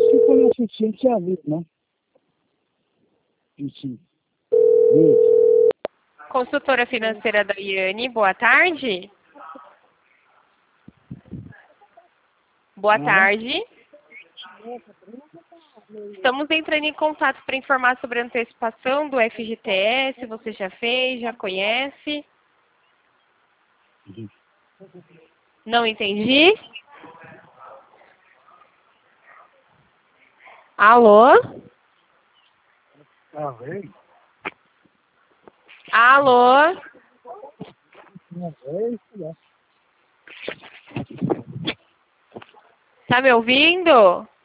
se conhece o Cinti ali, né? Sim. Isso. Consultora financeira Daiane, boa tarde. Boa tarde. Estamos entrando em contato para informar sobre a antecipação do FGTS. Você já fez, já conhece? Não entendi. Alô? Ah, vem? Alô? Não, é isso, né? Tá me ouvindo?